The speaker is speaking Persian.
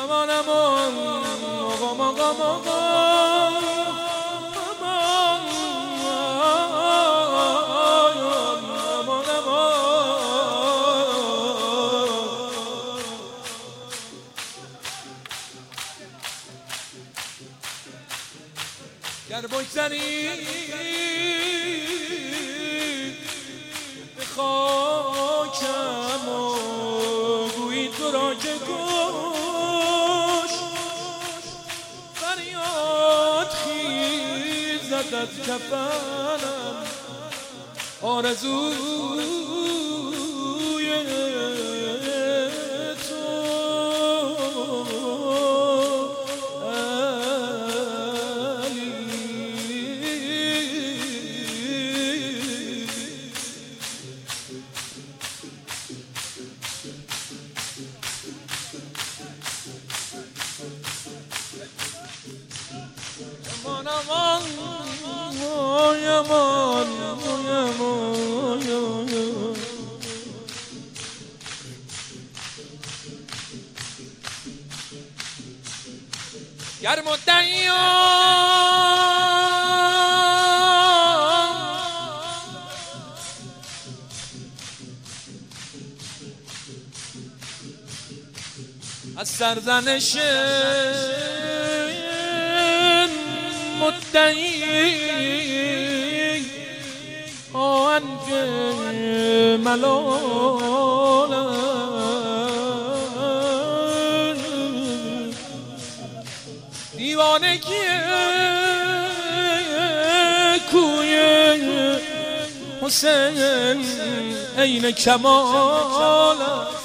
امان امان آقام آقام آقام امان گر بگذرید به خاکم و گویید تو را که کش فریاد خیزد از کفنم آرزوی امان امان امان گر مدعیان از سرزنش مدعی آهنگ ملالم دیوانگی کوی حسین عین کمالم